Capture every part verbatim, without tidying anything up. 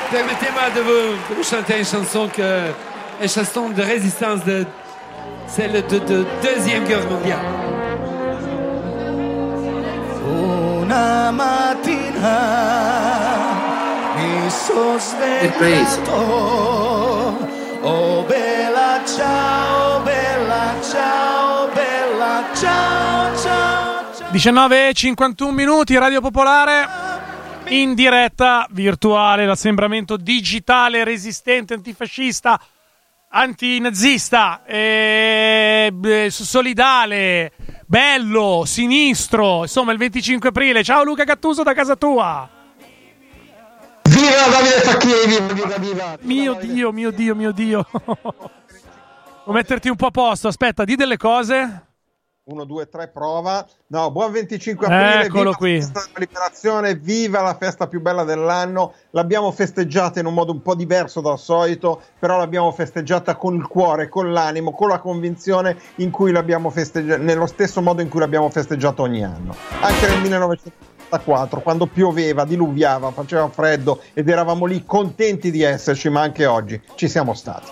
Permettez-moi de vous, de vous chanter une chanson que, une chanson de résistance de celle de, de Deuxième Guerre mondiale. Una mattina mi sono svegliato, oh bella ciao, bella ciao, bella ciao, ciao, ciao. diciannove e cinquantuno minuti, Radio Popolare in diretta virtuale, l'assembramento digitale resistente antifascista, antinazista, eh, solidale, bello, sinistro, insomma il venticinque aprile. Ciao Luca Gattuso da casa tua. Viva Davide Facchini, viva, viva, viva. Mio Davide. Dio, mio Dio, mio Dio. Vuoi metterti un po' a posto? Aspetta, di delle cose. uno, due, tre, prova. No, buon venticinque aprile. Eccolo viva qui. La festa della liberazione, viva la festa più bella dell'anno. L'abbiamo festeggiata in un modo un po' diverso dal solito, però l'abbiamo festeggiata con il cuore, con l'animo, con la convinzione in cui l'abbiamo festeggiata, nello stesso modo in cui l'abbiamo festeggiata ogni anno. Anche nel millenovecentosettantaquattro, quando pioveva, diluviava, faceva freddo ed eravamo lì contenti di esserci, ma anche oggi ci siamo stati.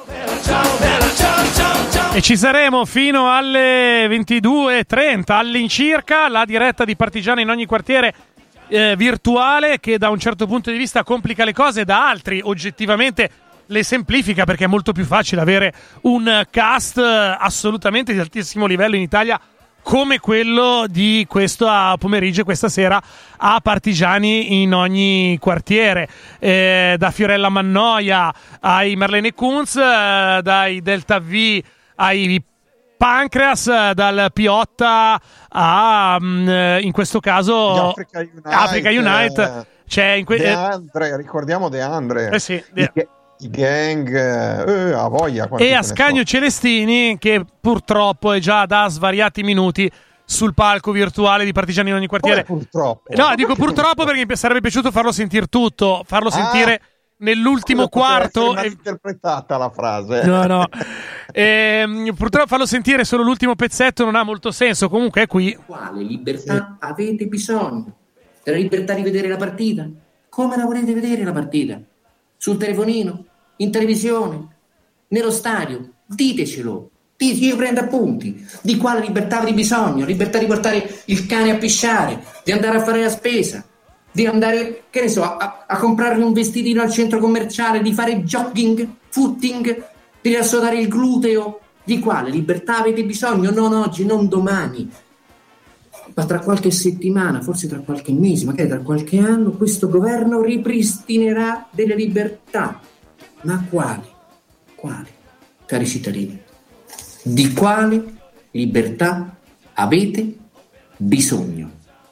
E ci saremo fino alle ventidue e trenta all'incirca, la diretta di Partigiani in ogni quartiere eh, virtuale, che da un certo punto di vista complica le cose, da altri oggettivamente le semplifica, perché è molto più facile avere un cast assolutamente di altissimo livello in Italia come quello di questo pomeriggio, questa sera a Partigiani in ogni quartiere, eh, da Fiorella Mannoia ai Marlene Kunz, eh, dai Delta V ai Pancreas, dal Piotta a um, in questo caso Africa Unite, Africa Unite. C'è in que- De Andre, ricordiamo De Andre, eh sì, I, i gang, eh, a voglia. E Ascanio Celestini, che purtroppo è già da svariati minuti sul palco virtuale di Partigiani in ogni quartiere. Come purtroppo? No, dico purtroppo perché mi sarebbe piaciuto farlo sentire tutto, farlo ah, sentire nell'ultimo quarto. È interpretata la frase. No, no. E, purtroppo farlo sentire solo l'ultimo pezzetto non ha molto senso. Comunque è qui. Quale libertà sì. avete bisogno? Della libertà di vedere la partita? Come la volete vedere la partita? Sul telefonino? In televisione? Nello stadio? Ditecelo. Io prendo appunti. Di quale libertà avete bisogno? Libertà di portare il cane a pisciare, di andare a fare la spesa, di andare, che ne so, a, a comprare un vestitino al centro commerciale, di fare jogging, footing, di riassodare il gluteo. Di quale libertà avete bisogno? Non oggi, non domani, ma tra qualche settimana, forse tra qualche mese, magari tra qualche anno, questo governo ripristinerà delle libertà. Ma quali? Quali? Cari cittadini, di quale libertà avete bisogno?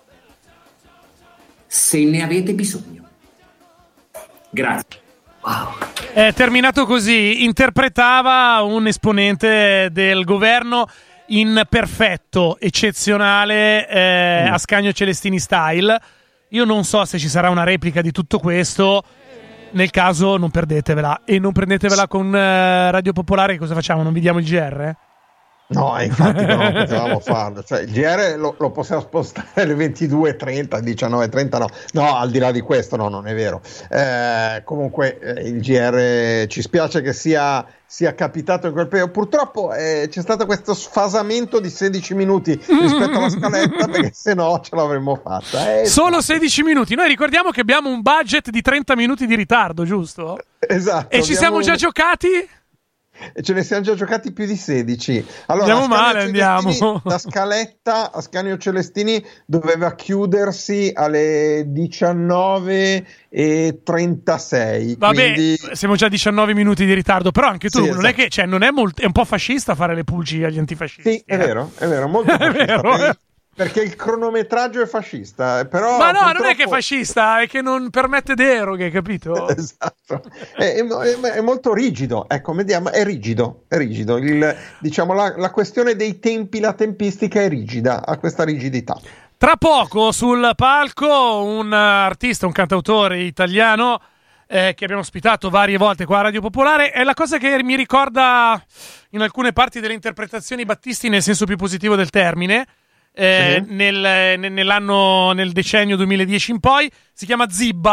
Se ne avete bisogno. Grazie. Wow. È terminato così. Interpretava un esponente del governo in perfetto, eccezionale, eh, mm. Ascanio Celestini style. Io non so se ci sarà una replica di tutto questo. Nel caso non perdetevela. E non prendetevela con eh, Radio Popolare. Che cosa facciamo? Non vi diamo il G R? No, infatti non potevamo farlo. Cioè, il G R lo, lo possiamo spostare alle ventidue e trenta, diciannove e trenta, no. No, al di là di questo, no, non è vero. Eh, comunque eh, il G R ci spiace che sia, sia capitato in quel periodo. Purtroppo eh, c'è stato questo sfasamento di sedici minuti rispetto alla scaletta, perché se no ce l'avremmo fatta. Eh, Solo sedici minuti. Noi ricordiamo che abbiamo un budget di trenta minuti di ritardo, giusto? Esatto. E ci siamo già un... giocati? E ce ne siamo già giocati più di sedici. Allora, andiamo male, andiamo. La scaletta Ascanio Celestini doveva chiudersi alle diciannove e trentasei. Vabbè, quindi... siamo già a diciannove minuti di ritardo, però anche tu, sì, non esatto. è che, cioè, non è molto, è un po' fascista fare le pulci agli antifascisti. Sì, è eh. vero, è vero, molto è fascista. vero, perché, perché il cronometraggio è fascista, però ma no, purtroppo... non è che è fascista, è che non permette deroghe, capito? Esatto, è, è, è molto rigido, ecco, vediamo, è rigido, è rigido. Il, diciamo la, la questione dei tempi, la tempistica è rigida, ha questa rigidità. Tra poco sul palco un artista, un cantautore italiano eh, che abbiamo ospitato varie volte qua a Radio Popolare. È la cosa che mi ricorda in alcune parti delle interpretazioni Battisti nel senso più positivo del termine. Eh, sì. nel, nell'anno nel decennio duemiladieci in poi si chiama Zibba,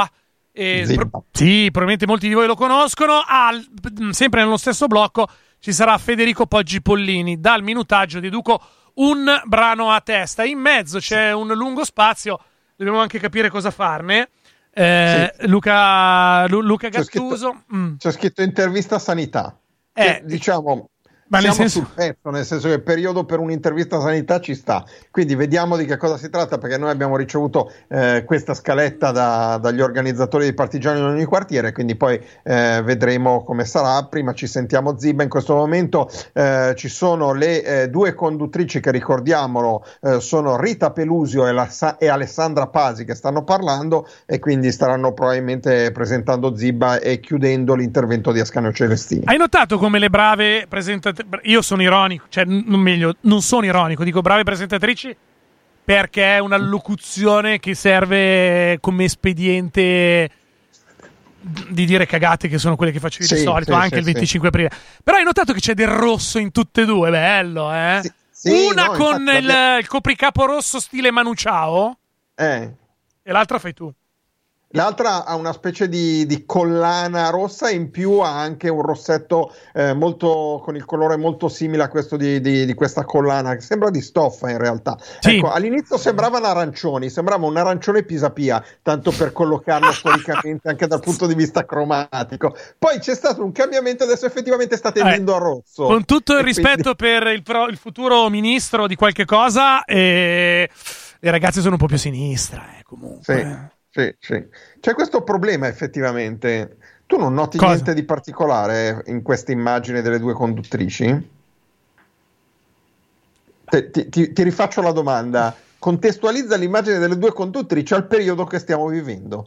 E pro- sì, probabilmente molti di voi lo conoscono. Al, sempre nello stesso blocco ci sarà Federico Poggi Pollini. Dal minutaggio deduco un brano a testa. In mezzo c'è un lungo spazio, dobbiamo anche capire cosa farne. Eh, sì. Luca, Lu, Luca Gattuso. C'è scritto, mm. c'è scritto intervista sanità. Eh, che, diciamo. Ma siamo nel senso... sul pezzo, nel senso che il periodo per un'intervista sanità ci sta, quindi vediamo di che cosa si tratta, perché noi abbiamo ricevuto eh, questa scaletta da, dagli organizzatori di Partigiani in ogni quartiere, quindi poi eh, vedremo come sarà. Prima ci sentiamo Zibba. In questo momento eh, ci sono le eh, due conduttrici che, ricordiamolo, eh, sono Rita Pelusio e, la, e Alessandra Pasi, che stanno parlando, e quindi staranno probabilmente presentando Zibba e chiudendo l'intervento di Ascanio Celestini. Hai notato come le brave presentatrici, io sono ironico, cioè non meglio, non sono ironico, dico brave presentatrici perché è una locuzione che serve come espediente di dire cagate, che sono quelle che facevi sì, di solito, sì, anche sì, il venticinque sì. aprile. Però hai notato che c'è del rosso in tutte e due, bello, eh? Sì, sì, una no, con infatti, il, vabbè. il copricapo rosso stile Manu Chao eh. e l'altra fai tu. L'altra ha una specie di, di collana rossa, e in più ha anche un rossetto eh, molto, con il colore molto simile a questo di, di, di questa collana, che sembra di stoffa in realtà. Sì. Ecco, all'inizio sembravano arancioni, sembrava un arancione Pisapia, tanto per collocarlo storicamente anche dal punto di vista cromatico. Poi c'è stato un cambiamento, adesso effettivamente sta tendendo eh, a rosso. Con tutto il rispetto quindi... per il, pro, il futuro ministro di qualche cosa, e le ragazze sono un po' più a sinistra, eh, comunque. Sì. Sì, sì. C'è questo problema effettivamente. Tu non noti Cosa? niente di particolare in questa immagine delle due conduttrici? Ti, ti, ti rifaccio la domanda. Contestualizza l'immagine delle due conduttrici al periodo che stiamo vivendo.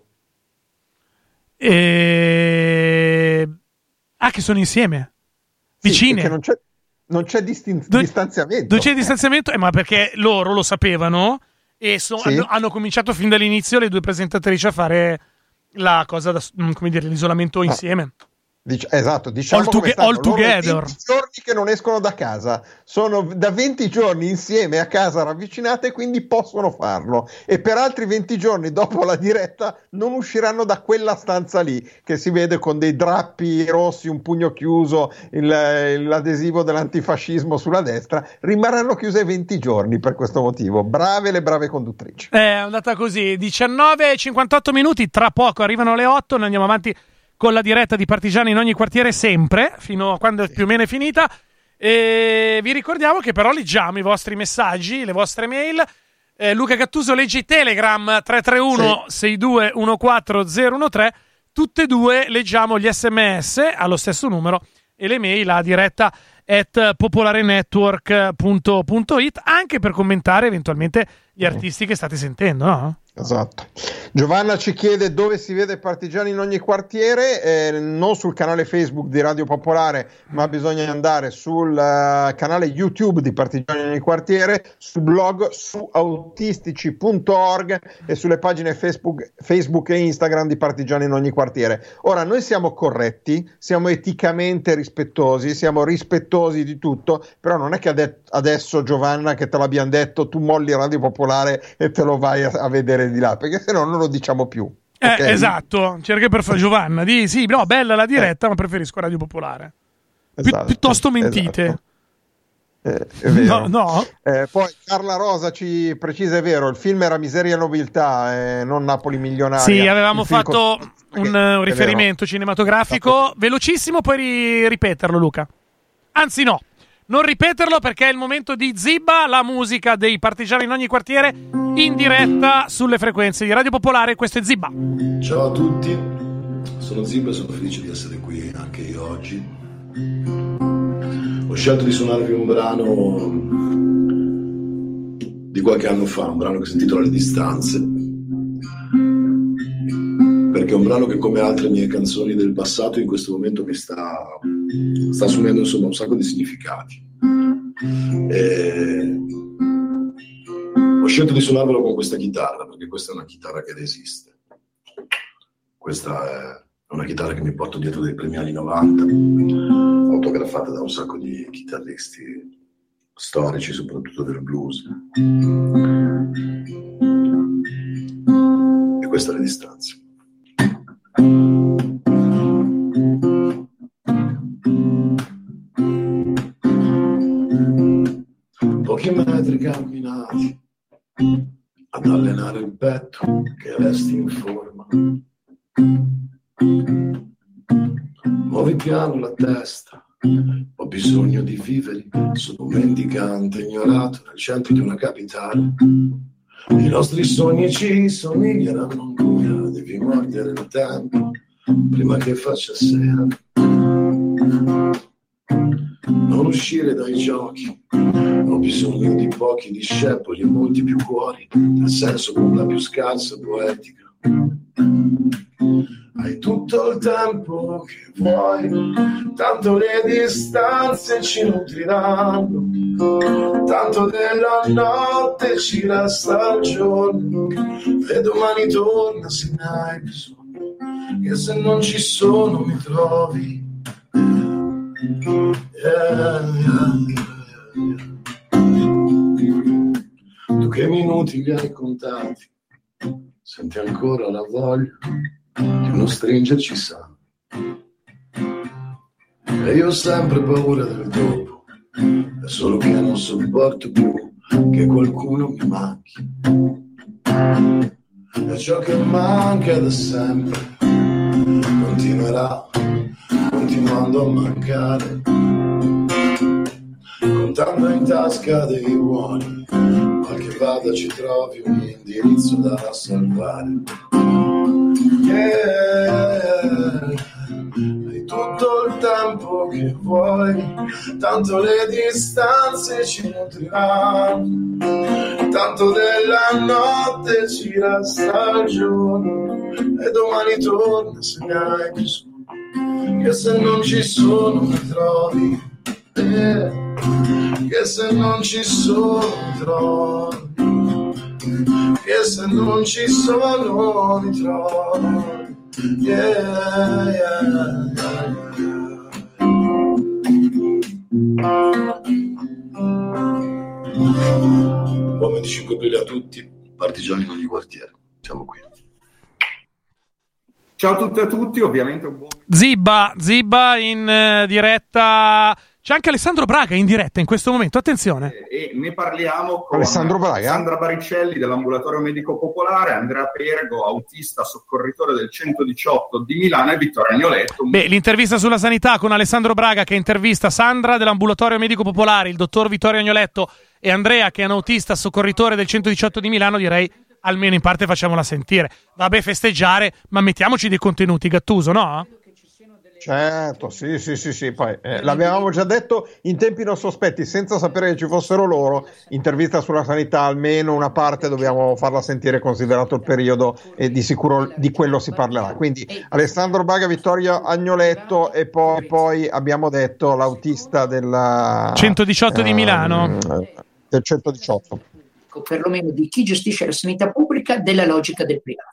E... Ah, che sono insieme? Vicine? Sì, non c'è, non c'è distin- Do- distanziamento. Non c'è distanziamento, eh, ma perché loro lo sapevano. E so, sì. hanno, hanno cominciato fin dall'inizio le due presentatrici a fare la cosa da, come dire, l'isolamento ah. insieme. Dic- esatto, diciamo all, to- all together. venti giorni che non escono da casa, sono da venti giorni insieme a casa ravvicinate, quindi possono farlo, e per altri venti giorni dopo la diretta non usciranno da quella stanza lì che si vede con dei drappi rossi, un pugno chiuso, il, l'adesivo dell'antifascismo sulla destra. Rimarranno chiuse venti giorni per questo motivo. Brave le brave conduttrici. È andata così. Diciannove e cinquantotto minuti, tra poco arrivano le otto, noi andiamo avanti con la diretta di Partigiani in ogni quartiere, sempre, fino a quando più o meno è finita. E vi ricordiamo che però leggiamo i vostri messaggi, le vostre mail. Eh, Luca Gattuso legge i Telegram tre tre uno sei due uno quattro zero uno tre. Tutte e due leggiamo gli sms allo stesso numero e le mail a diretta at popolarenetwork punto it, anche per commentare eventualmente gli artisti che state sentendo, no? Esatto. Giovanna ci chiede dove si vede Partigiani in ogni quartiere, eh, non sul canale Facebook di Radio Popolare, ma bisogna andare sul uh, canale YouTube di Partigiani in ogni quartiere, sul blog su autistici punto org e sulle pagine Facebook, Facebook e Instagram di Partigiani in ogni quartiere. Ora, noi siamo corretti, siamo eticamente rispettosi, siamo rispettosi di tutto, però non è che ade- adesso, Giovanna, che te l'abbiamo detto, tu molli Radio Popolare e te lo vai a, a vedere di là, perché se no non lo diciamo più. Eh, okay? Esatto, cerca per fare Giovanna, di sì, no, bella la diretta, eh. ma preferisco Radio Popolare. Esatto, Pi- piuttosto mentite. Esatto. Eh, è vero. No, no. Eh, poi Carla Rosa ci precisa, è vero, il film era Miseria e Nobiltà, eh, non Napoli Milionaria. Sì, avevamo fatto con... un, un riferimento cinematografico esatto. velocissimo, puoi ri- ripeterlo, Luca? Anzi no, non ripeterlo, perché è il momento di Zibba, la musica dei Partigiani in ogni quartiere, in diretta sulle frequenze di Radio Popolare. Questo è Zibba. Ciao a tutti, sono Zibba e sono felice di essere qui anche io oggi. Ho scelto di suonarvi un brano di qualche anno fa, un brano che si intitola Le distanze, perché è un brano che, come altre mie canzoni del passato, in questo momento mi sta, sta assumendo insomma un sacco di significati. E ho scelto di suonarvelo con questa chitarra, perché questa è una chitarra che resiste. Questa è una chitarra che mi porto dietro dai primi anni novanta, autografata da un sacco di chitarristi storici, soprattutto del blues. E questa è Le distanze. ad allenare il petto che resti in forma. Muovi piano la testa, ho bisogno di vivere, sono un mendicante ignorato nel centro di una capitale. I nostri sogni ci somiglieranno ancora, devi mordere il tempo prima che faccia sera. Non uscire dai giochi, ho bisogno di pochi discepoli e molti più cuori, nel senso con la più scarsa poetica. Hai tutto il tempo che vuoi, tanto le distanze ci nutriranno, tanto della notte ci resta il giorno, e domani torna se ne hai bisogno, che se non ci sono mi trovi. Yeah, yeah, yeah. Tu che minuti li hai contati, senti ancora la voglia di uno stringerci sano. E io ho sempre paura del dopo, è solo che non sopporto più che qualcuno mi manchi. E ciò che manca da sempre continuerà continuando a mancare, contando in tasca dei buoni, qualche vada ci trovi un indirizzo da salvare. Yeah. Hai tutto il tempo che vuoi, tanto le distanze ci nutriranno, tanto della notte ci resta il giorno, e domani torna se ne hai bisogno, che se non ci sono mi trovi, eh, che se non ci sono mi trovi, che se non ci sono mi trovi, yeah, yeah, yeah, yeah. Uomini di cinque brille a tutti, partigiani in ogni quartiere, siamo qui. Ciao a tutte e a tutti, ovviamente un buon... Zibba, Zibba in uh, diretta. C'è anche Alessandro Braga in diretta in questo momento, attenzione. E, e ne parliamo con Alessandro Braga, Sandra Baricelli dell'Ambulatorio Medico Popolare, Andrea Pergo, autista soccorritore del centodiciotto di Milano, e Vittorio Agnoletto. Beh, l'intervista sulla sanità con Alessandro Braga che intervista Sandra dell'Ambulatorio Medico Popolare, il dottor Vittorio Agnoletto e Andrea che è un autista soccorritore del centodiciotto di Milano, direi almeno in parte facciamola sentire. Vabbè, festeggiare, ma mettiamoci dei contenuti, Gattuso, no? Certo, sì, sì, sì, sì. Poi eh, l'avevamo già detto in tempi non sospetti, senza sapere che ci fossero loro. Intervista sulla sanità, almeno una parte dobbiamo farla sentire, considerato il periodo, e di sicuro di quello si parlerà. Quindi Alessandro Braga, Vittorio Agnoletto e poi, poi abbiamo detto l'autista del centodiciotto eh, di Milano. Del centodiciotto. Perlomeno di chi gestisce la sanità pubblica, della logica del privato.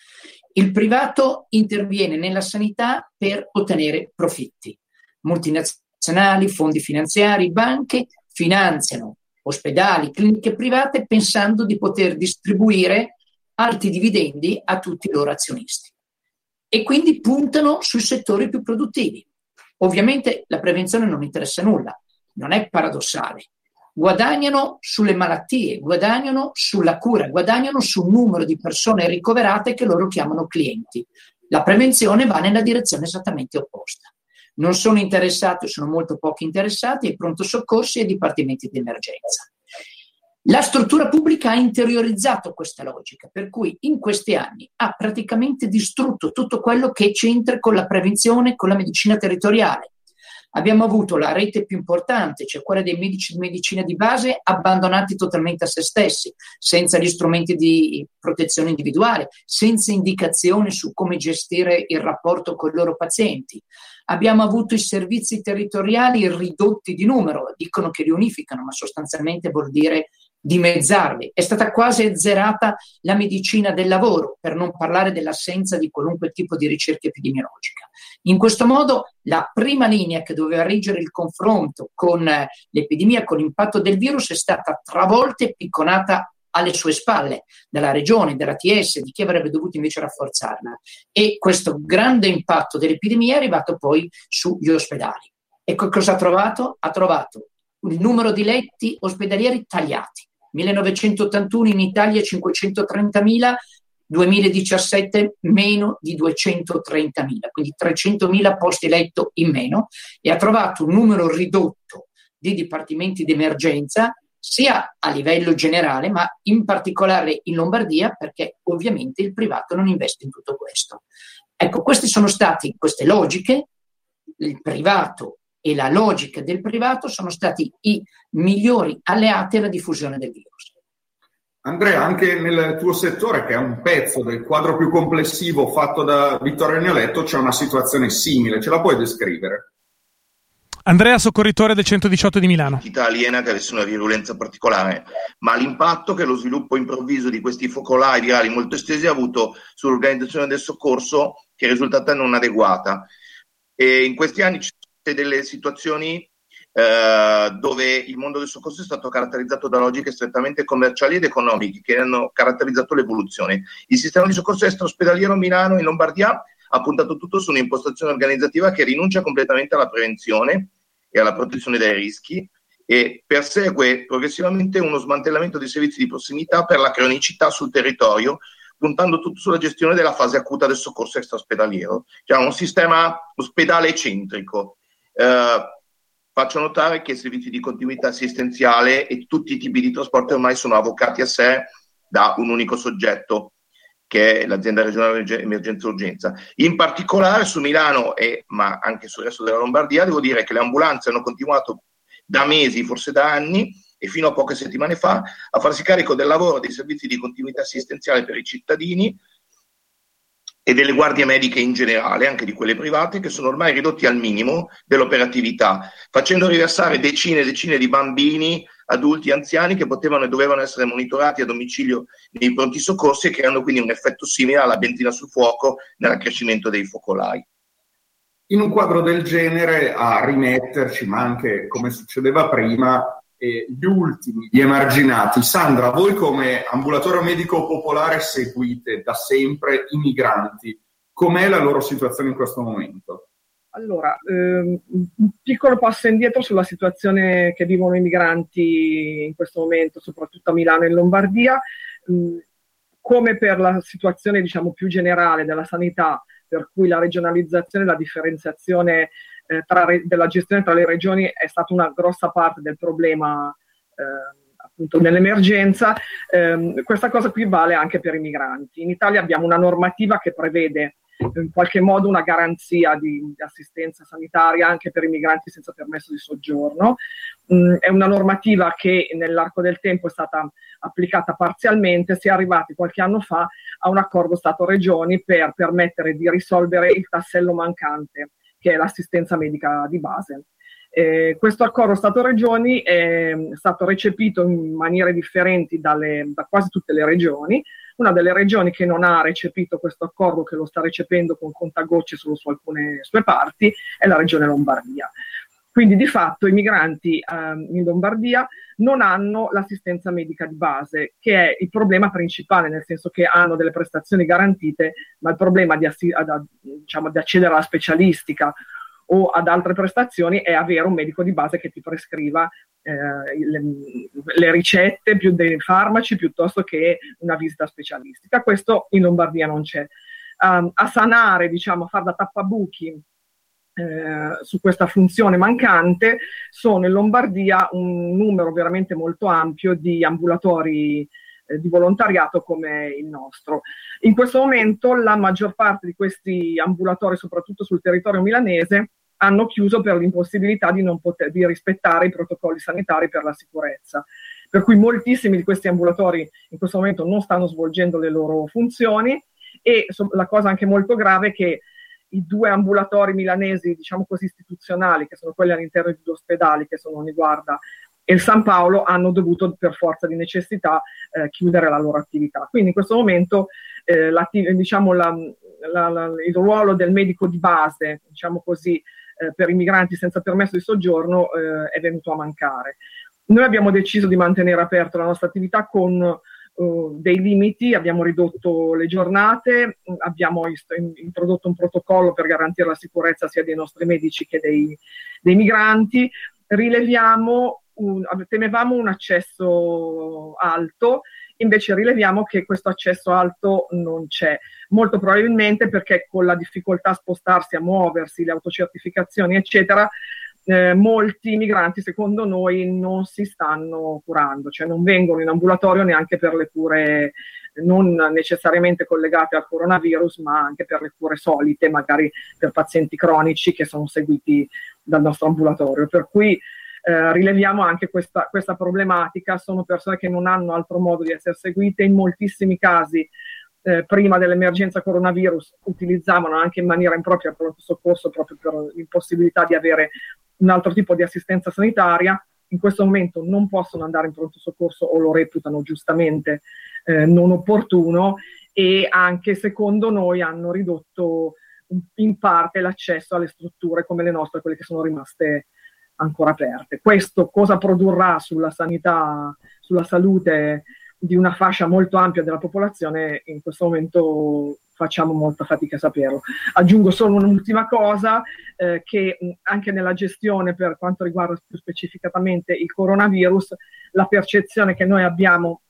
Il privato interviene nella sanità per ottenere profitti. Multinazionali, fondi finanziari, banche finanziano ospedali, cliniche private pensando di poter distribuire alti dividendi a tutti i loro azionisti. E quindi puntano sui settori più produttivi. Ovviamente la prevenzione non interessa nulla, non è paradossale. Guadagnano sulle malattie, guadagnano sulla cura, guadagnano sul numero di persone ricoverate che loro chiamano clienti. La prevenzione va nella direzione esattamente opposta. Non sono interessati, sono molto pochi interessati ai pronto soccorsi e ai dipartimenti di emergenza. La struttura pubblica ha interiorizzato questa logica, per cui in questi anni ha praticamente distrutto tutto quello che c'entra con la prevenzione, con la medicina territoriale. Abbiamo avuto la rete più importante, cioè quella dei medici di medicina di base, abbandonati totalmente a se stessi, senza gli strumenti di protezione individuale, senza indicazioni su come gestire il rapporto con i loro pazienti. Abbiamo avuto i servizi territoriali ridotti di numero, dicono che li unificano, ma sostanzialmente vuol dire dimezzarli. È stata quasi azzerata la medicina del lavoro, per non parlare dell'assenza di qualunque tipo di ricerca epidemiologica. In questo modo la prima linea che doveva reggere il confronto con l'epidemia, con l'impatto del virus, è stata travolta e picconata alle sue spalle dalla regione, dalla T S, di chi avrebbe dovuto invece rafforzarla. E questo grande impatto dell'epidemia è arrivato poi sugli ospedali. E cosa ha trovato? Ha trovato il numero di letti ospedalieri tagliati, millenovecentottantuno in Italia cinquecentotrentamila, duemiladiciassette meno di duecentotrentamila, quindi trecentomila posti letto in meno, e ha trovato un numero ridotto di dipartimenti di emergenza sia a livello generale, ma in particolare in Lombardia, perché ovviamente il privato non investe in tutto questo. Ecco, queste sono state queste logiche, il privato e la logica del privato sono stati i migliori alleati alla diffusione del virus. Andrea, anche nel tuo settore, che è un pezzo del quadro più complessivo fatto da Vittorio Agnoletto, c'è una situazione simile. Ce la puoi descrivere? Andrea, soccorritore del centodiciotto di Milano. Città aliena che avesse una virulenza particolare, ma l'impatto che lo sviluppo improvviso di questi focolai virali molto estesi ha avuto sull'organizzazione del soccorso, che è risultata non adeguata. E in questi anni ci sono delle situazioni eh, dove il mondo del soccorso è stato caratterizzato da logiche strettamente commerciali ed economiche che hanno caratterizzato l'evoluzione. Il sistema di soccorso extraospedaliero a Milano e in Lombardia ha puntato tutto su un'impostazione organizzativa che rinuncia completamente alla prevenzione e alla protezione dai rischi e persegue progressivamente uno smantellamento dei servizi di prossimità per la cronicità sul territorio, puntando tutto sulla gestione della fase acuta del soccorso extraospedaliero, cioè un sistema ospedale centrico. Eh, faccio notare che i servizi di continuità assistenziale e tutti i tipi di trasporto ormai sono avvocati a sé da un unico soggetto, che è l'azienda regionale emergenza urgenza. In particolare su Milano, e, ma anche sul resto della Lombardia, devo dire che le ambulanze hanno continuato da mesi, forse da anni, e fino a poche settimane fa, a farsi carico del lavoro dei servizi di continuità assistenziale per i cittadini e delle guardie mediche in generale, anche di quelle private, che sono ormai ridotti al minimo dell'operatività, facendo riversare decine e decine di bambini, adulti e anziani che potevano e dovevano essere monitorati a domicilio nei pronti soccorsi e creando quindi un effetto simile alla benzina sul fuoco nell'accrescimento dei focolai. In un quadro del genere, a rimetterci, ma anche come succedeva prima, eh, gli ultimi, gli emarginati. Sandra, voi come ambulatorio medico popolare seguite da sempre i migranti. Com'è la loro situazione in questo momento? Allora, ehm, un piccolo passo indietro sulla situazione che vivono i migranti in questo momento, soprattutto a Milano e in Lombardia. Mh, come per la situazione, diciamo, più generale della sanità, per cui la regionalizzazione e la differenziazione eh, tra re- della gestione tra le regioni è stata una grossa parte del problema eh, appunto nell'emergenza, ehm, questa cosa qui vale anche per i migranti. In Italia abbiamo una normativa che prevede in qualche modo una garanzia di, di assistenza sanitaria anche per i migranti senza permesso di soggiorno. Mm, è una normativa che nell'arco del tempo è stata applicata parzialmente. Si è arrivati qualche anno fa a un accordo Stato-Regioni per permettere di risolvere il tassello mancante, che è l'assistenza medica di base. Eh, questo accordo Stato-Regioni è stato recepito in maniere differenti dalle, da quasi tutte le regioni. Una delle regioni che non ha recepito questo accordo, che lo sta recependo con contagocce solo su alcune sue parti, è la regione Lombardia. Quindi di fatto i migranti eh, in Lombardia non hanno l'assistenza medica di base, che è il problema principale, nel senso che hanno delle prestazioni garantite, ma il problema di, assi- ad, diciamo, di accedere alla specialistica o ad altre prestazioni è avere un medico di base che ti prescriva eh, le, le ricette più dei farmaci piuttosto che una visita specialistica. Questo in Lombardia non c'è. Um, a sanare, diciamo, a far da tappabuchi eh, su questa funzione mancante sono in Lombardia un numero veramente molto ampio di ambulatori eh, di volontariato come il nostro. In questo momento la maggior parte di questi ambulatori, soprattutto sul territorio milanese, hanno chiuso per l'impossibilità di non poter di rispettare i protocolli sanitari per la sicurezza. Per cui moltissimi di questi ambulatori in questo momento non stanno svolgendo le loro funzioni e so, la cosa anche molto grave è che i due ambulatori milanesi, diciamo così, istituzionali, che sono quelli all'interno di due ospedali, che sono Oniguarda e il San Paolo, hanno dovuto per forza di necessità eh, chiudere la loro attività. Quindi in questo momento eh, diciamo la, la, la, il ruolo del medico di base, diciamo così, eh, per i migranti senza permesso di soggiorno eh, è venuto a mancare. Noi abbiamo deciso di mantenere aperta la nostra attività con uh, dei limiti, abbiamo ridotto le giornate, abbiamo ist- introdotto un protocollo per garantire la sicurezza sia dei nostri medici che dei, dei migranti. Rileviamo un, temevamo un accesso alto, invece rileviamo che questo accesso alto non c'è, molto probabilmente perché con la difficoltà a spostarsi, a muoversi, le autocertificazioni eccetera, eh, molti migranti secondo noi non si stanno curando, cioè non vengono in ambulatorio neanche per le cure non necessariamente collegate al coronavirus, ma anche per le cure solite, magari per pazienti cronici che sono seguiti dal nostro ambulatorio, per cui Eh, rileviamo anche questa, questa problematica. Sono persone che non hanno altro modo di essere seguite, in moltissimi casi eh, prima dell'emergenza coronavirus utilizzavano anche in maniera impropria il pronto soccorso proprio per l'impossibilità di avere un altro tipo di assistenza sanitaria. In questo momento non possono andare in pronto soccorso o lo reputano giustamente eh, non opportuno, e anche secondo noi hanno ridotto in parte l'accesso alle strutture come le nostre, quelle che sono rimaste ancora aperte. Questo cosa produrrà sulla sanità, sulla salute di una fascia molto ampia della popolazione, in questo momento facciamo molta fatica a saperlo. Aggiungo solo un'ultima cosa, eh, che anche nella gestione, per quanto riguarda più specificatamente il coronavirus, la percezione che noi abbiamo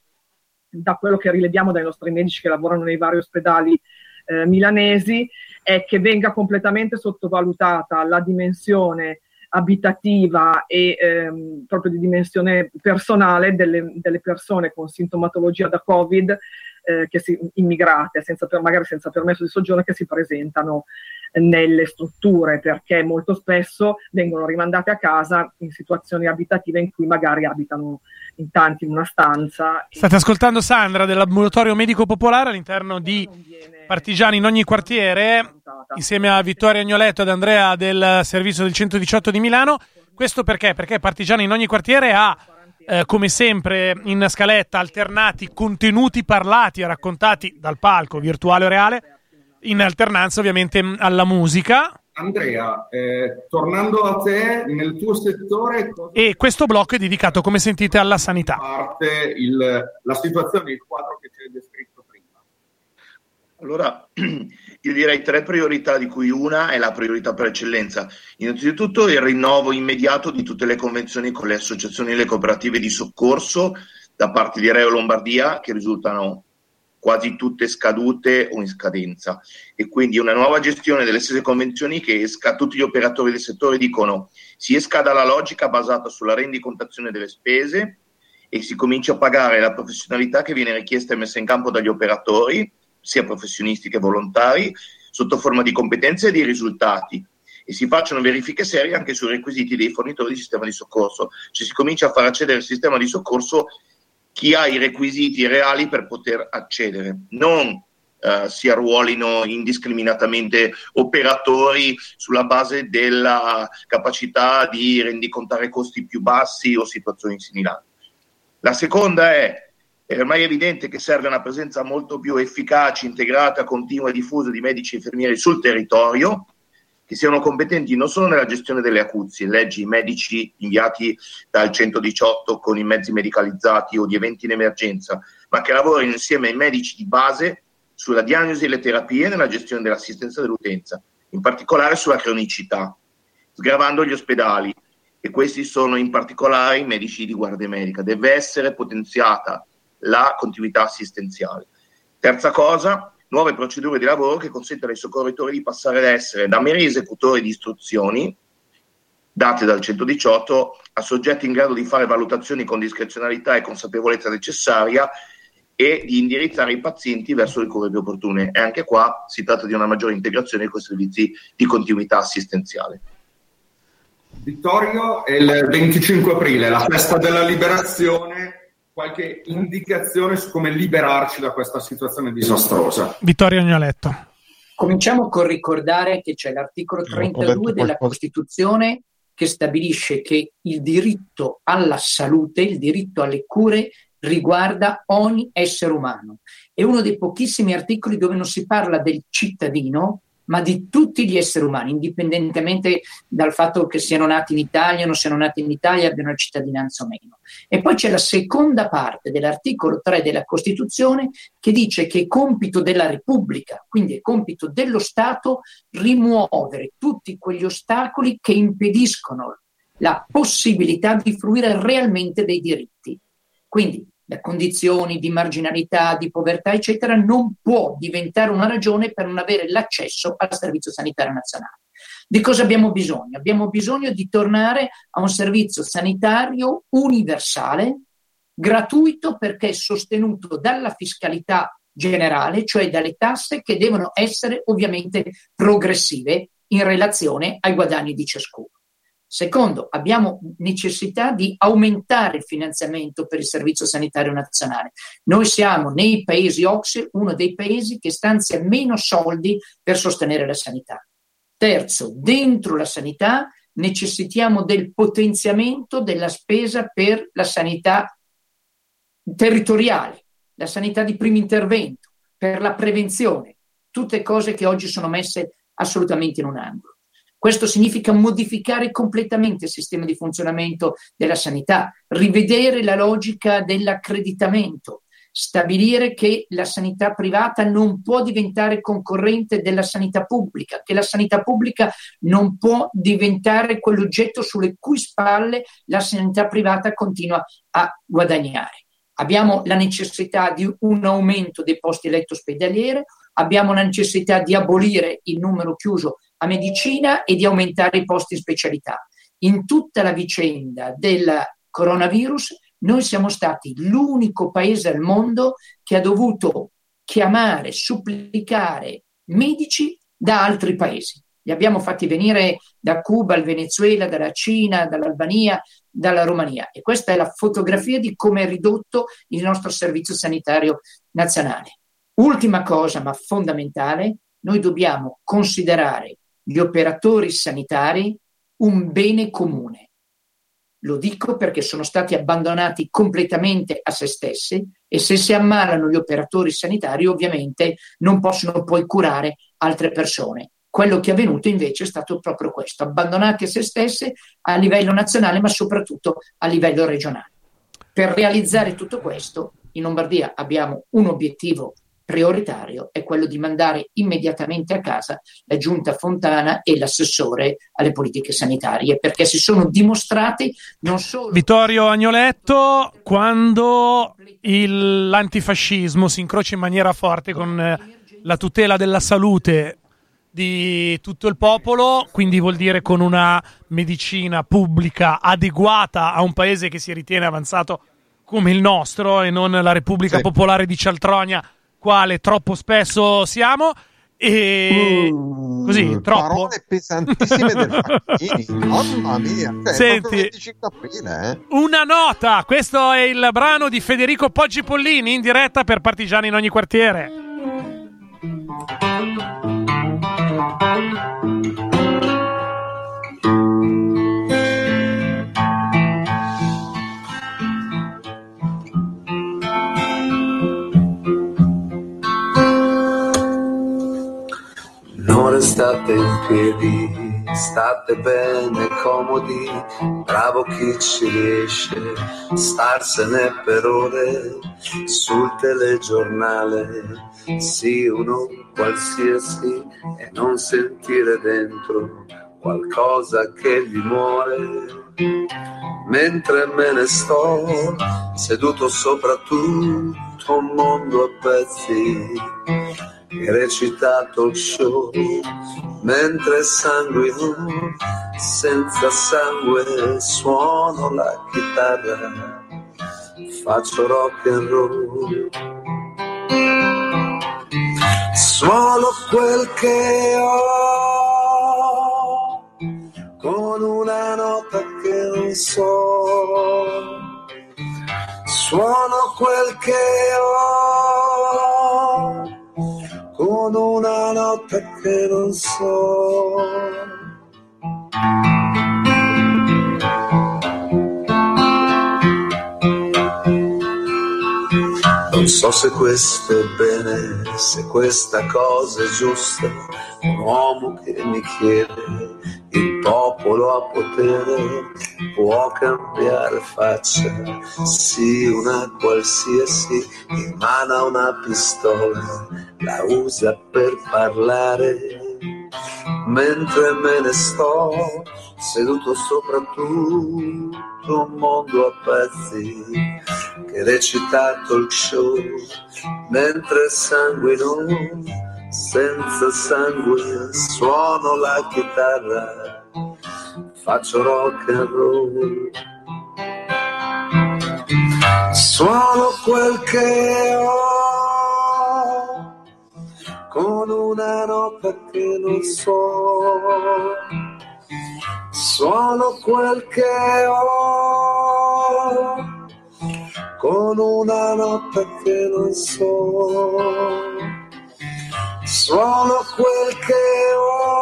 da quello che rileviamo dai nostri medici che lavorano nei vari ospedali eh, milanesi è che venga completamente sottovalutata la dimensione abitativa e ehm, proprio di dimensione personale delle, delle persone con sintomatologia da Covid, eh, che si, immigrate, senza, magari senza permesso di soggiorno, che si presentano nelle strutture, perché molto spesso vengono rimandate a casa in situazioni abitative in cui magari abitano in tanti in una stanza. State ascoltando Sandra dell'ambulatorio medico popolare all'interno di Partigiani in ogni quartiere, insieme a Vittorio Agnoletto ed Andrea del servizio del centodiciotto di Milano. Questo perché? Perché Partigiani in ogni quartiere ha, eh, come sempre in scaletta, alternati contenuti parlati e raccontati dal palco, virtuale o reale, in alternanza ovviamente alla musica. Andrea, eh, tornando a te, nel tuo settore... Cosa... E questo blocco è dedicato, come sentite, alla sanità. Parte il, la situazione, il quadro che ci hai descritto prima. Allora, io direi tre priorità, di cui una è la priorità per eccellenza. Innanzitutto il rinnovo immediato di tutte le convenzioni con le associazioni e le cooperative di soccorso da parte di Reo Lombardia, che risultano quasi tutte scadute o in scadenza, e quindi una nuova gestione delle stesse convenzioni che esca. Tutti gli operatori del settore dicono si esca dalla logica basata sulla rendicontazione delle spese e si comincia a pagare la professionalità che viene richiesta e messa in campo dagli operatori, sia professionisti che volontari, sotto forma di competenze e di risultati, e si facciano verifiche serie anche sui requisiti dei fornitori di sistema di soccorso, cioè si comincia a far accedere al sistema di soccorso chi ha i requisiti reali per poter accedere, non eh, si arruolino indiscriminatamente operatori sulla base della capacità di rendicontare costi più bassi o situazioni similari. La seconda è, è ormai evidente che serve una presenza molto più efficace, integrata, continua e diffusa di medici e infermieri sul territorio, che siano competenti non solo nella gestione delle acuzie, leggi i medici inviati dal centodiciotto con i mezzi medicalizzati o di eventi in emergenza, ma che lavorino insieme ai medici di base sulla diagnosi e le terapie nella gestione dell'assistenza dell'utenza, in particolare sulla cronicità, sgravando gli ospedali, e questi sono in particolare i medici di guardia medica. Deve essere potenziata la continuità assistenziale. Terza cosa, nuove procedure di lavoro che consentono ai soccorritori di passare ad essere da meri esecutori di istruzioni date dal centodiciotto a soggetti in grado di fare valutazioni con discrezionalità e consapevolezza necessaria e di indirizzare i pazienti verso le cure più opportune. E anche qua si tratta di una maggiore integrazione con i servizi di continuità assistenziale. Vittorio, è il venticinque aprile, la festa della liberazione. Qualche indicazione su come liberarci da questa situazione disastrosa? Vittorio Agnoletto. Cominciamo col ricordare che c'è l'articolo trentadue della Costituzione che stabilisce che il diritto alla salute, il diritto alle cure riguarda ogni essere umano. È uno dei pochissimi articoli dove non si parla del cittadino, ma di tutti gli esseri umani, indipendentemente dal fatto che siano nati in Italia o non siano nati in Italia, abbiano la cittadinanza o meno. E poi c'è la seconda parte dell'articolo tre della Costituzione che dice che è compito della Repubblica, quindi è compito dello Stato, rimuovere tutti quegli ostacoli che impediscono la possibilità di fruire realmente dei diritti. Quindi le condizioni di marginalità, di povertà, eccetera, non può diventare una ragione per non avere l'accesso al Servizio Sanitario Nazionale. Di cosa abbiamo bisogno? Abbiamo bisogno di tornare a un servizio sanitario universale, gratuito, perché è sostenuto dalla fiscalità generale, cioè dalle tasse che devono essere ovviamente progressive in relazione ai guadagni di ciascuno. Secondo, abbiamo necessità di aumentare il finanziamento per il Servizio Sanitario Nazionale. Noi siamo nei paesi O C S E uno dei paesi che stanzia meno soldi per sostenere la sanità. Terzo, dentro la sanità necessitiamo del potenziamento della spesa per la sanità territoriale, la sanità di primo intervento, per la prevenzione, tutte cose che oggi sono messe assolutamente in un angolo. Questo significa modificare completamente il sistema di funzionamento della sanità, rivedere la logica dell'accreditamento, stabilire che la sanità privata non può diventare concorrente della sanità pubblica, che la sanità pubblica non può diventare quell'oggetto sulle cui spalle la sanità privata continua a guadagnare. Abbiamo la necessità di un aumento dei posti letto ospedaliere, abbiamo la necessità di abolire il numero chiuso a medicina e di aumentare i posti in specialità. In tutta la vicenda del coronavirus noi siamo stati l'unico paese al mondo che ha dovuto chiamare, supplicare medici da altri paesi. Li abbiamo fatti venire da Cuba, dal Venezuela, dalla Cina, dall'Albania, dalla Romania. E questa è la fotografia di come è ridotto il nostro servizio sanitario nazionale. Ultima cosa, ma fondamentale, noi dobbiamo considerare gli operatori sanitari un bene comune. Lo dico perché sono stati abbandonati completamente a se stessi e se si ammalano gli operatori sanitari ovviamente non possono poi curare altre persone. Quello che è avvenuto invece è stato proprio questo, abbandonati a se stessi a livello nazionale ma soprattutto a livello regionale. Per realizzare tutto questo in Lombardia abbiamo un obiettivo prioritario, è quello di mandare immediatamente a casa la Giunta Fontana e l'assessore alle politiche sanitarie, perché si sono dimostrati non solo... Vittorio Agnoletto, quando il, l'antifascismo si incrocia in maniera forte con eh, la tutela della salute di tutto il popolo, quindi vuol dire con una medicina pubblica adeguata a un paese che si ritiene avanzato come il nostro e non la Repubblica sì. Popolare di Cialtronia, quale troppo spesso siamo, e mm, così troppo parole pesantissime del Facchini, mamma mia, cioè, senti, venticinque aprile, eh? Una nota, questo è il brano di Federico Poggi Pollini in diretta per Partigiani in ogni quartiere. Non restate in piedi, state bene, comodi, bravo chi ci riesce, starsene per ore sul telegiornale, sì uno qualsiasi e non sentire dentro qualcosa che gli muore. Mentre me ne sto seduto sopra tutto un mondo a pezzi, recita talk show mentre sanguino senza sangue, suono la chitarra, faccio rock and roll, suono quel che ho con una nota che non so, suono quel che ho con una nota che non so. Non so se questo è bene, se questa cosa è giusta, un uomo che mi chiede, il popolo a potere può cambiare faccia, sì una qualsiasi, in mano ha una pistola, la usa per parlare, mentre me ne sto seduto sopra tutto un mondo a pezzi che recita talk show, mentre sanguino senza sangue, suono la chitarra, faccio rock and roll, suono quel che ho con una nota che non so, suono quel che ho con una nota che non so, suono quel che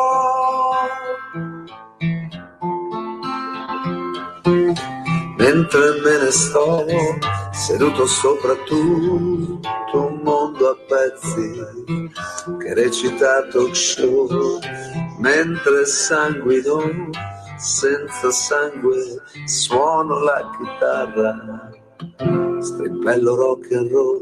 ho mentre me ne sto seduto sopra tutto un mondo a pezzi che recita talk show, mentre sanguino senza sangue, suono la chitarra, strimpello rock and roll.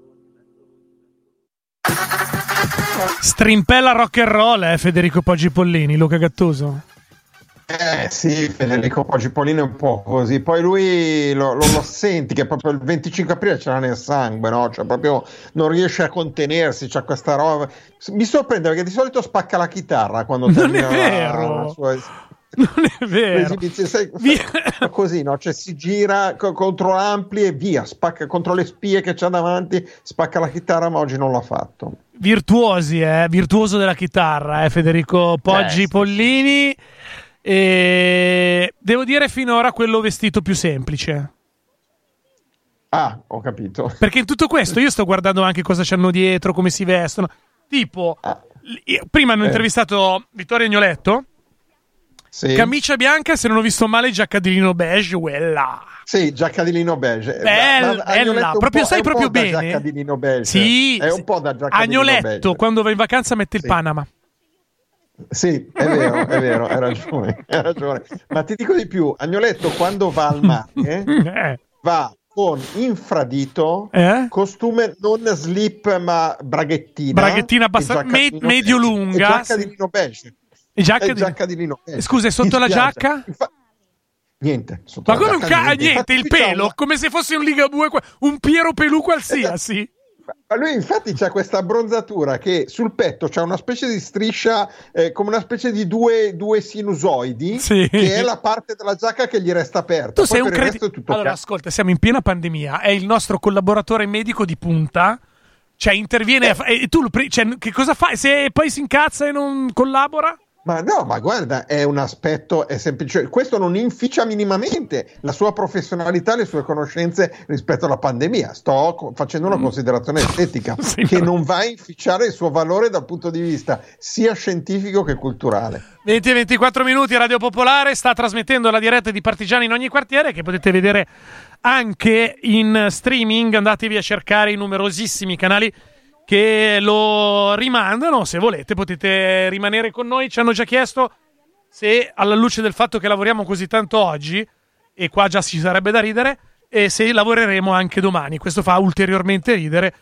Strimpella rock and roll, eh, Federico Poggi Pollini, Luca Gattuso. Eh sì, Federico Poggi Pollini è un po' così. Poi lui lo, lo, lo senti che proprio il venticinque aprile ce l'ha nel sangue, no? Cioè proprio non riesce a contenersi, c'ha questa roba. Mi sorprende perché di solito spacca la chitarra quando non termina è vero. La, la sua non è vero. Sai, così, no? Cioè si gira co- contro l'ampli e via, spacca contro le spie che c'ha davanti, spacca la chitarra, ma oggi non l'ha fatto. Virtuosi, eh? Virtuoso della chitarra, eh? Federico Poggi eh, Pollini. E devo dire finora quello vestito più semplice. Ah, ho capito. Perché in tutto questo io sto guardando anche cosa c'hanno dietro, come si vestono. Tipo, ah. prima hanno eh. intervistato Vittorio Agnoletto. Sì. Camicia bianca, se non ho visto male, giacca di lino beige, quella. Sì, giacca di lino beige. Bella, bella. Proprio sai proprio bene. Giacca di lino beige. Sì, è un po' da giacca Agnoletto, di lino beige. Quando va in vacanza mette sì. il Panama. Sì, è vero, è vero, hai ragione, hai ragione. Ma ti dico di più, Agnoletto quando va al mare eh. va con infradito, eh? costume non slip ma braghettina. Braghettina bassa, me- medio lunga. E giacca sì. di lino beige. E giacca, e di... giacca di lino beige. Scusa, e sotto la giacca? Infa... Niente. Sotto ma come un ca- niente, niente il pelo, diciamo... come se fosse un Ligabue, un Piero Pelù qualsiasi. Esatto. Ma lui infatti c'ha questa abbronzatura che sul petto c'ha una specie di striscia eh, come una specie di due, due sinusoidi sì. che è la parte della giacca che gli resta aperta. Tu Poi sei per un credito. Allora, ca- ascolta, siamo in piena pandemia, è il nostro collaboratore medico di punta, cioè interviene eh. a fa- e tu lo pre- cioè, che cosa fai? Se poi si incazza e non collabora? Ma no, ma guarda, è un aspetto, è semplice. Questo non inficia minimamente la sua professionalità, le sue conoscenze rispetto alla pandemia. Sto co- facendo una considerazione estetica sì, che no. non va a inficiare il suo valore dal punto di vista sia scientifico che culturale. venti ventiquattro minuti, Radio Popolare sta trasmettendo la diretta di Partigiani in ogni quartiere, che potete vedere anche in streaming. Andatevi a cercare i numerosissimi canali che lo rimandano. Se volete potete rimanere con noi. Ci hanno già chiesto se, alla luce del fatto che lavoriamo così tanto oggi, e qua già ci sarebbe da ridere, e se lavoreremo anche domani. Questo fa ulteriormente ridere.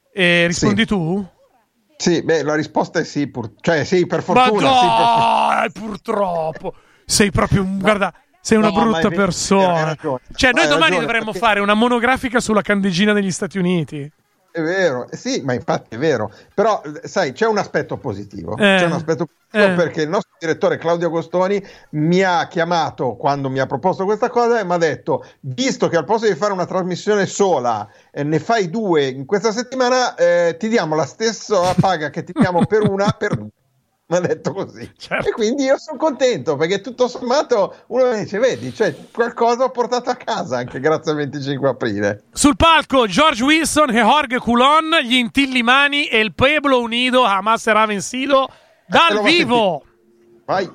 E rispondi sì. tu? Sì, beh, la risposta è sì, pur... cioè sì, per fortuna. Ma no, sì, per... purtroppo sei proprio un... guarda, sei una no, brutta vero, persona. Cioè noi hai domani ragione, dovremmo perché... fare una monografica sulla candeggina degli Stati Uniti. È vero, sì, ma infatti è vero. Però, sai, c'è un aspetto positivo. Eh, c'è un aspetto positivo eh. perché il nostro direttore Claudio Agostoni mi ha chiamato quando mi ha proposto questa cosa e mi ha detto: visto che al posto di fare una trasmissione sola eh, ne fai due in questa settimana, eh, ti diamo la stessa paga che ti diamo per una per due. Mi ha detto così, certo. E quindi io sono contento perché tutto sommato uno dice: vedi, cioè, qualcosa ho portato a casa anche grazie al venticinque aprile. Sul palco George Wilson e Jorge Coulon, gli Intillimani e il Pueblo Unido jamás será vencido dal vivo. Vai.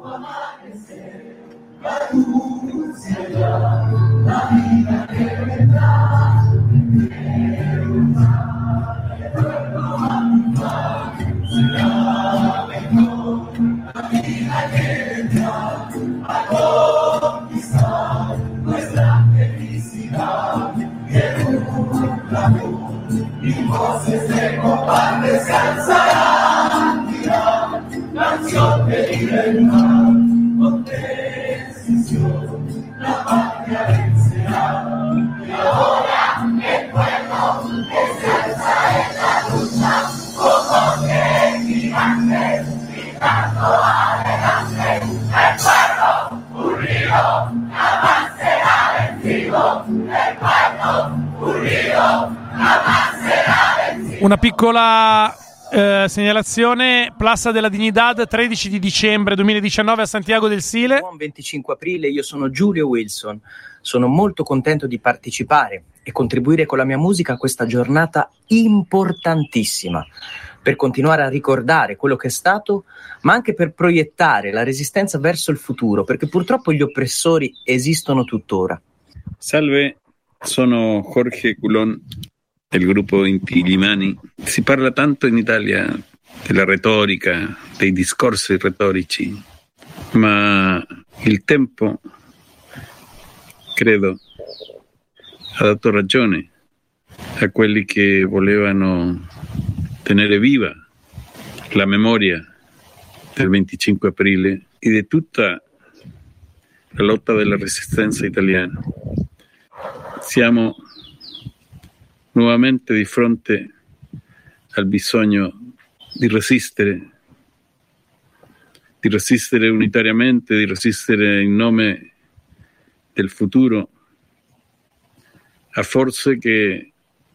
La vida que vendrá a conquistar nuestra felicidad y en un plano y voces de combate descansarán, dirán, canción de libertad, con decisión, la patria vencerá. Y ahora el pueblo descansa en la lucha, como que gigantes, gritando adelante. El pueblo unido jamás será vencido. El pueblo unido jamás será vencido. Una piccola eh, segnalazione: Plaza della Dignidad, tredici di dicembre duemiladiciannove a Santiago del Sile. Buon venticinque aprile, io sono Giulio Wilson. Sono molto contento di partecipare e contribuire con la mia musica a questa giornata importantissima, per continuare a ricordare quello che è stato, ma anche per proiettare la resistenza verso il futuro, perché purtroppo gli oppressori esistono tuttora. Salve, sono Jorge Culón, del gruppo Inti Illimani. Si parla tanto in Italia della retorica, dei discorsi retorici, ma il tempo, credo, ha dato ragione a quelli che volevano tenere viva la memoria del venticinque aprile e di tutta la lotta della resistenza italiana. Siamo nuovamente di fronte al bisogno di resistere, di resistere unitariamente, di resistere in nome del futuro a forze che,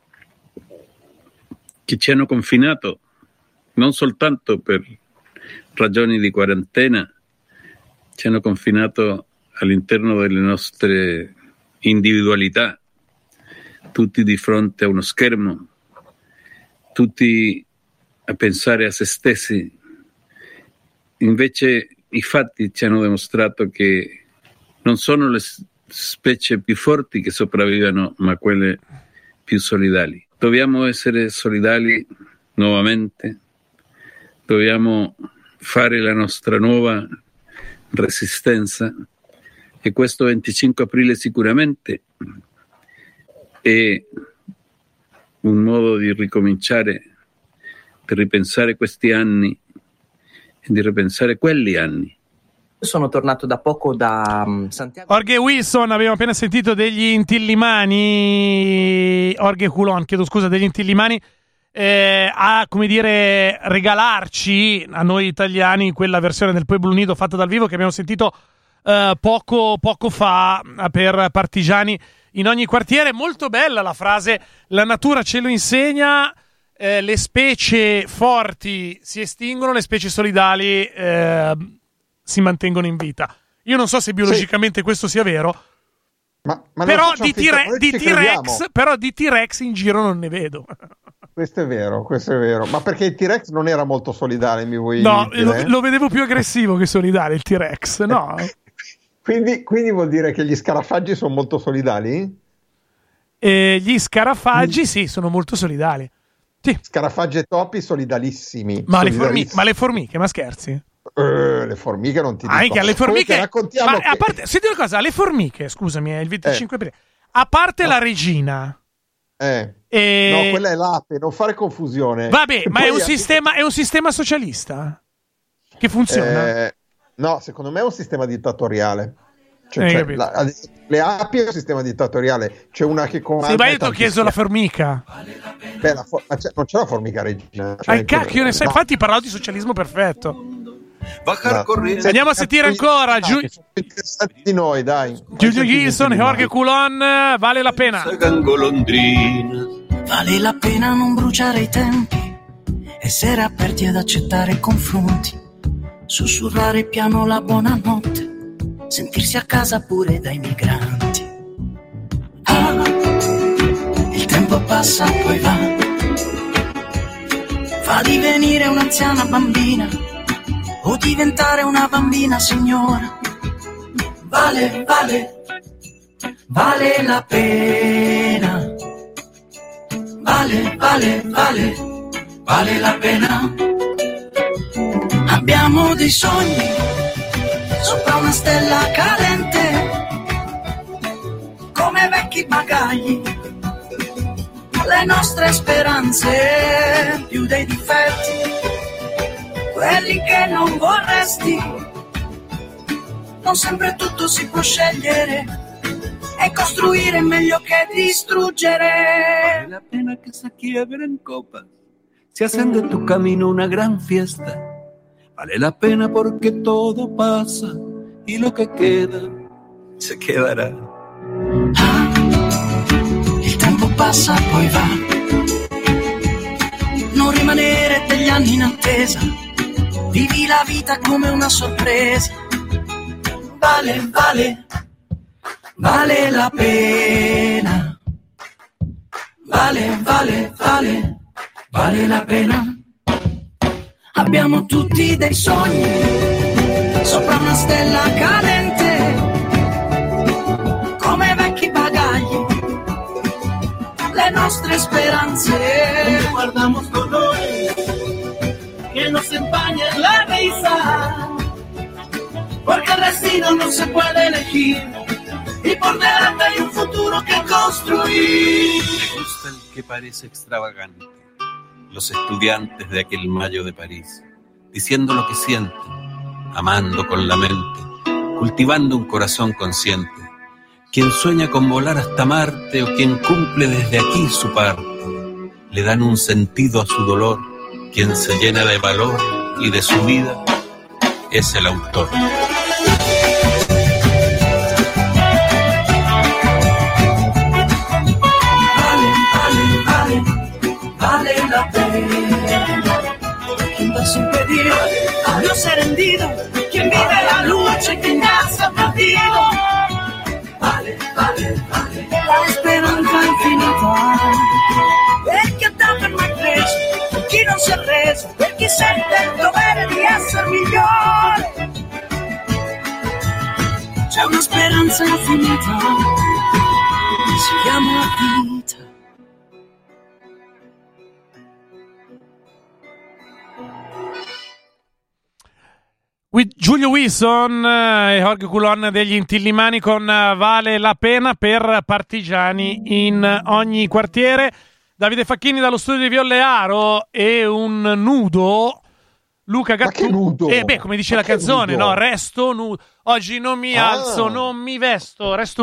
che ci hanno confinato, non soltanto per ragioni di quarantena, ci hanno confinato all'interno delle nostre individualità, tutti di fronte a uno schermo, tutti a pensare a se stessi. Invece i fatti ci hanno dimostrato che non sono le specie più forti che sopravvivono, ma quelle più solidali. Dobbiamo essere solidali nuovamente, dobbiamo fare la nostra nuova resistenza, e questo venticinque aprile sicuramente è un modo di ricominciare, per ripensare questi anni e di ripensare quelli anni. Sono tornato da poco da um, Santiago. Jorge Wilson, abbiamo appena sentito degli Inti Illimani, Jorge Culón, chiedo scusa, degli Inti Illimani, eh, a, come dire, regalarci a noi italiani quella versione del Pueblo Unido fatta dal vivo che abbiamo sentito eh, poco, poco fa per Partigiani in ogni quartiere. Molto bella la frase, la natura ce lo insegna, eh, le specie forti si estinguono, le specie solidali eh, si mantengono in vita. Io non so se biologicamente sì. questo sia vero, ma, ma però, di T-Re- di T-Rex, però di T-Rex in giro non ne vedo. Questo è vero, questo è vero. Ma perché il T-Rex non era molto solidale, mi vuoi no, dire? No, lo, lo vedevo più aggressivo che solidale il T-Rex, no? quindi, quindi vuol dire che gli scarafaggi sono molto solidali? E gli scarafaggi, mm. sì, sono molto solidali. Sì. Scarafaggi e topi solidalissimi. Ma, solidalissimi. Le, formiche, ma le formiche, ma scherzi? Uh, le formiche non ti dico. Anche alle formiche raccontiamo ma che... a parte, senti una cosa, le formiche, scusami, è il venticinque aprile. Eh. A parte no. la regina. Eh. E... No, quella è l'ape, non fare confusione. Vabbè, e ma è un, anche... sistema, è un sistema socialista che funziona? Eh, no, secondo me è un sistema dittatoriale. Cioè, cioè, la, le api è un sistema dittatoriale. C'è una che comanda. Sì, ma io ti ho chiesto la formica. Beh, la for- ma c'è, non c'è la formica regina. Cioè, ah, cacchio, ne sai. No. Infatti parlavo di socialismo perfetto. No. Andiamo a sentire ancora Giu- interessanti di noi, dai. Giulio Wilson e Jorge Culón. Vale la pena. Vale la pena non bruciare i tempi, essere aperti ad accettare confronti, sussurrare piano la buonanotte, sentirsi a casa pure dai migranti. Ah, il tempo passa poi va, fa divenire un'anziana bambina o diventare una bambina signora. Vale, vale, vale la pena. Vale, vale, vale, vale la pena. Abbiamo dei sogni sopra una stella cadente, come vecchi bagagli, le nostre speranze più dei difetti, quelli che non vorresti non sempre tutto si può scegliere, e costruire è meglio che distruggere. Vale la pena que se quiebren copas, se hacen de tu camino una gran fiesta. Vale la pena porque todo pasa y lo que queda se quedará. Ah, il tempo passa poi va, non rimanere degli anni in attesa, vivi la vita come una sorpresa. Vale, vale, vale la pena, vale, vale, vale, vale la pena. Abbiamo tutti dei sogni sopra una stella cadente, come vecchi bagagli, le nostre speranze. Guardamos colores que nos empañan la risa, porque el destino no se puede elegir y por delante hay un futuro que construir. Me gusta el que parece extravagante, los estudiantes de aquel mayo de París, diciendo lo que sienten, amando con la mente, cultivando un corazón consciente. Quien sueña con volar hasta Marte o quien cumple desde aquí su parte, le dan un sentido a su dolor. Quien se llena de valor y de su vida es el autor. Vale la pena. Quien va sin pedir, a Dios ser rendido. Quien vive la lucha y quien ya se ha perdido. Vale, vale, vale. La speranza infinita. Per chi ha dato il mai preso, per chi non si è reso, per chi sente il dovere di essere migliore. C'è una speranza infinita. Si chiama vita. Giulio Wilson e Jorge Coulon degli Intillimani con Vale la pena per partigiani in ogni quartiere. Davide Facchini dallo studio di Viollearo e un nudo Luca Gattuso. E eh beh, come dice Ma la canzone, nudo? No, resto nudo. Oggi non mi ah. alzo, non mi vesto, resto